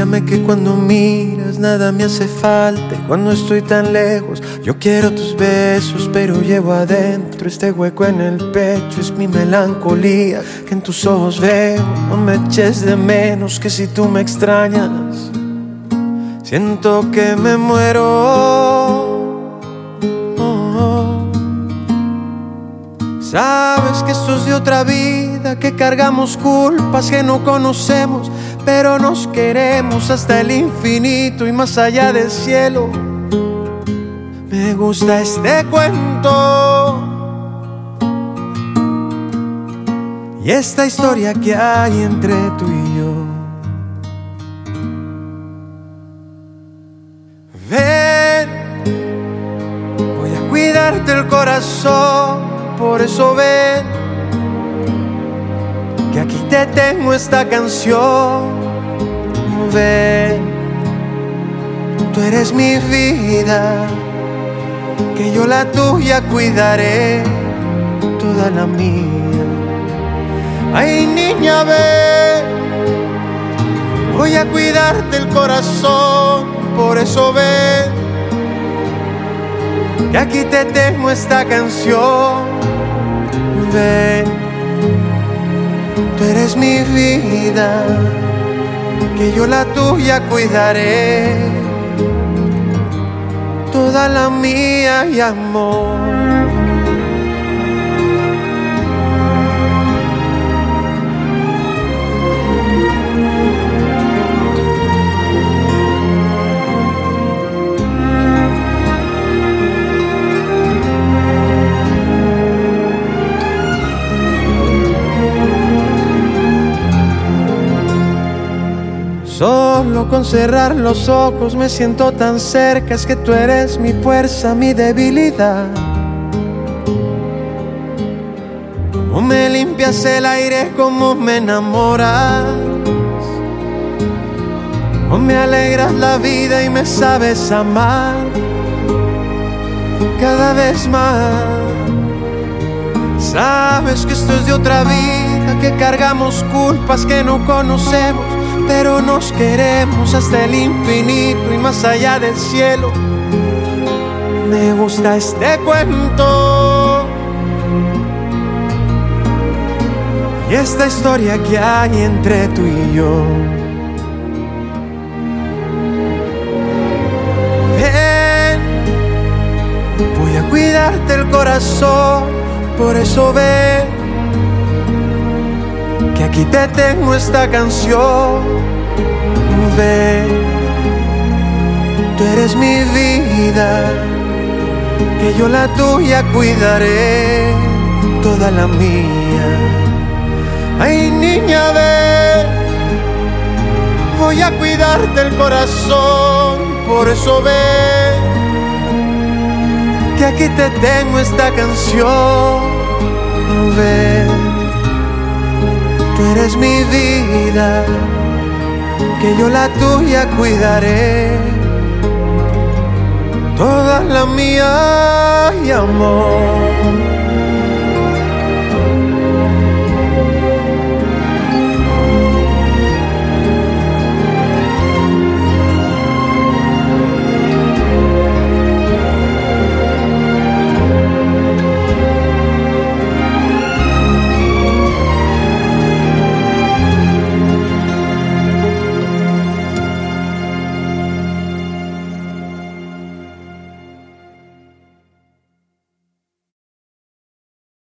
Mírame que cuando miras nada me hace falta, y cuando estoy tan lejos yo quiero tus besos, pero llevo adentro este hueco en el pecho. Es mi melancolía que en tus ojos veo. No me eches de menos, que si tú me extrañas siento que me muero. Sabes que esto es de otra vida, que cargamos culpas que no conocemos, pero nos queremos hasta el infinito y más allá del cielo. Me gusta este cuento y esta historia que hay entre tú y yo. Ven, voy a cuidarte el corazón. Por eso ven, que aquí te tengo esta canción. Ven, tú eres mi vida, que yo la tuya cuidaré, toda la mía. Ay, niña, ven, voy a cuidarte el corazón. Por eso ven, que aquí te tengo esta canción. Ven, tú eres mi vida, que yo la tuya cuidaré, toda la mía y amor. Solo con cerrar los ojos me siento tan cerca. Es que tú eres mi fuerza, mi debilidad. Cómo me limpias el aire, cómo me enamoras, cómo me alegras la vida y me sabes amar cada vez más. Sabes que esto es de otra vida, que cargamos culpas que no conocemos, pero nos queremos hasta el infinito y más allá del cielo. Me gusta este cuento y esta historia que hay entre tú y yo. Ven, voy a cuidarte el corazón. Por eso ven, que aquí te tengo esta canción. Ven, tú eres mi vida, que yo la tuya cuidaré, toda la mía. Ay, niña, ven, voy a cuidarte el corazón. Por eso ven, que aquí te tengo esta canción. Ven, tú eres mi vida, que yo la tuya cuidaré, toda la mía y amor.